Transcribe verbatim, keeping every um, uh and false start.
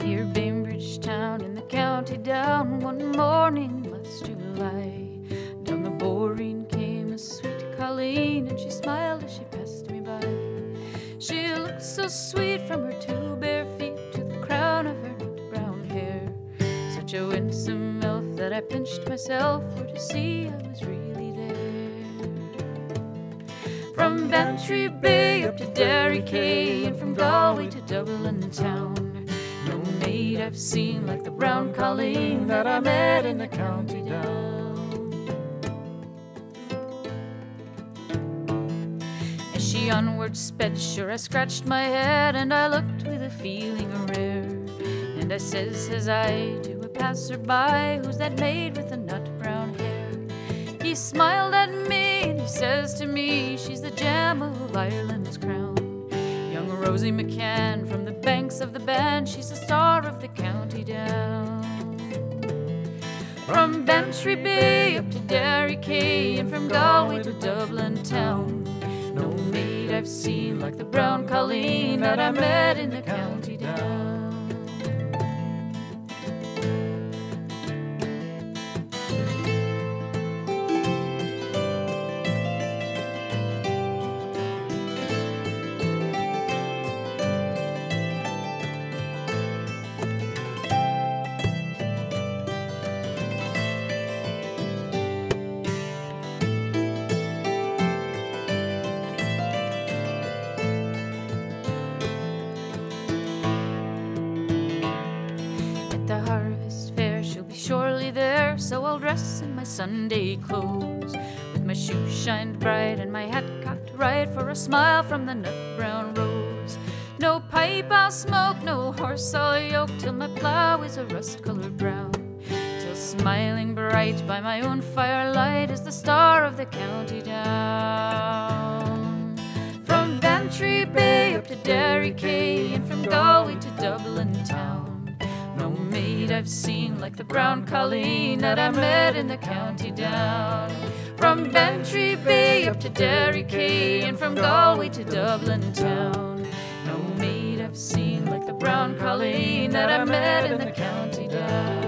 Near Bainbridge town in the county down, one morning last July, down the Boreen came a sweet Colleen, and she smiled as she passed me by. She looked so sweet from her two bare feet to the crown of her nut brown hair, such a winsome elf that I pinched myself for to see I was really there. From Bantry Bay up to Derry Quay, and from Galway to Dublin town, no maid I've seen like the brown Colleen that I met in the county down. As she onward sped, sure I scratched my head, and I looked with a feeling rare, and I says, says I, to a passer-by, who's that maid with the nut brown hair? He smiled at me and he says to me, she's the gem of Ireland's crown, young Rosie McCann from the banks of the Bann, she's the star of the county down. From Bantry Bay up to Derry Quay, and from Galway to Dublin town, no maid I've seen like the brown Colleen that I met in the county down. The harvest fair, she'll be surely there, so I'll dress in my Sunday clothes, with my shoes shined bright and my hat cocked right, for a smile from the nut brown rose. No pipe I'll smoke, no horse I'll yoke, till my plough is a rust-coloured brown, till smiling bright by my own firelight is the star of the county down. From Bantry Bay up to Derry Quay, and from Galway to Dublin town, no maid I've seen like the brown Colleen that I met in the county down. From Bantry Bay up to Derry Quay, and from Galway to Dublin town, no maid I've seen like the brown Colleen that I met in the county down.